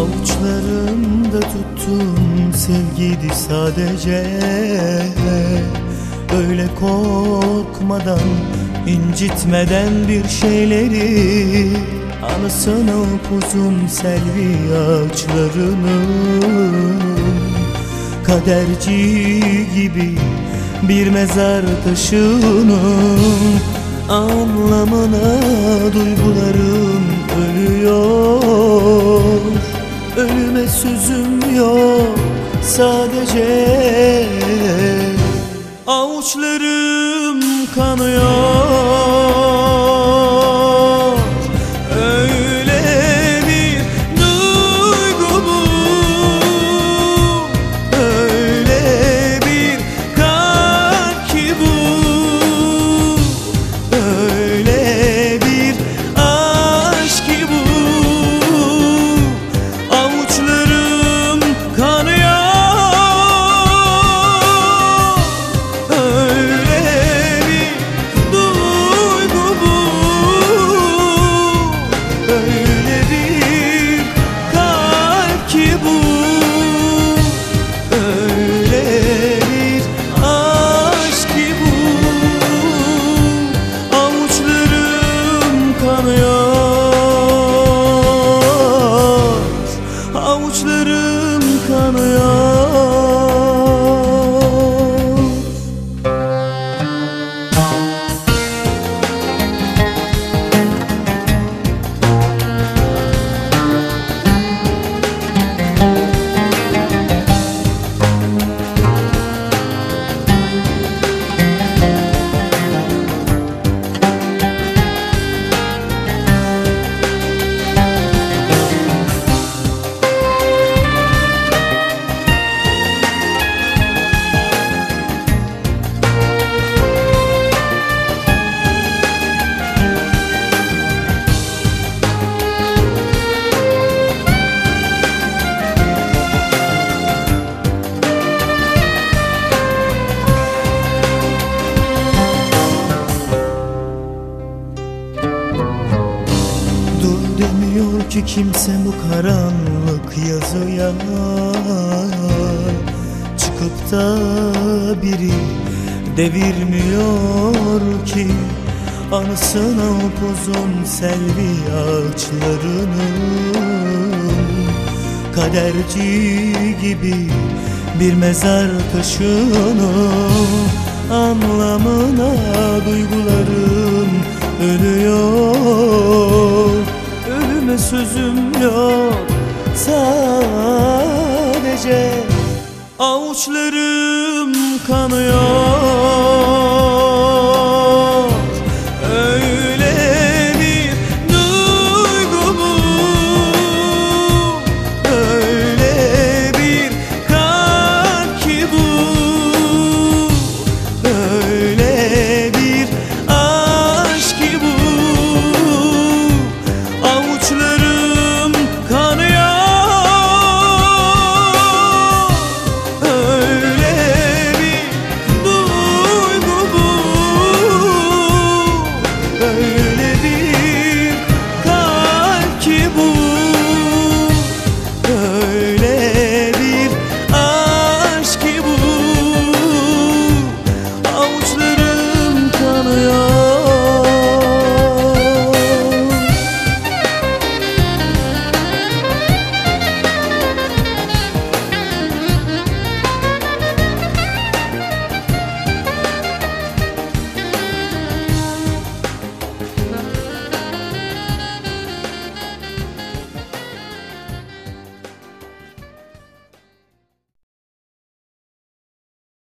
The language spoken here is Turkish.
Avuçlarımda tuttuğum sevgiydi sadece. Öyle korkmadan, incitmeden bir şeyleri, anısına upuzun selvi ağaçlarının, kaderci gibi bir mezar taşının anlamına duygularım ölüyor. Ölüme sözüm yok sadece. Avuçlarım kanıyor. Öyle bir duygu bu, öyle bir kalp ki bu, öyle bir aşk ki bu. Avuçlarım kanıyor. Avuçlarım kanıyor. Demiyor ki kimse bu karanlık yazıya, çıkıp da biri devirmiyor ki anısına upuzun selvi ağaçlarının, kaderci gibi bir mezar taşının anlamına duygularım ölüyor. Ölüme sözüm yok sadece. Avuçlarım kanıyor.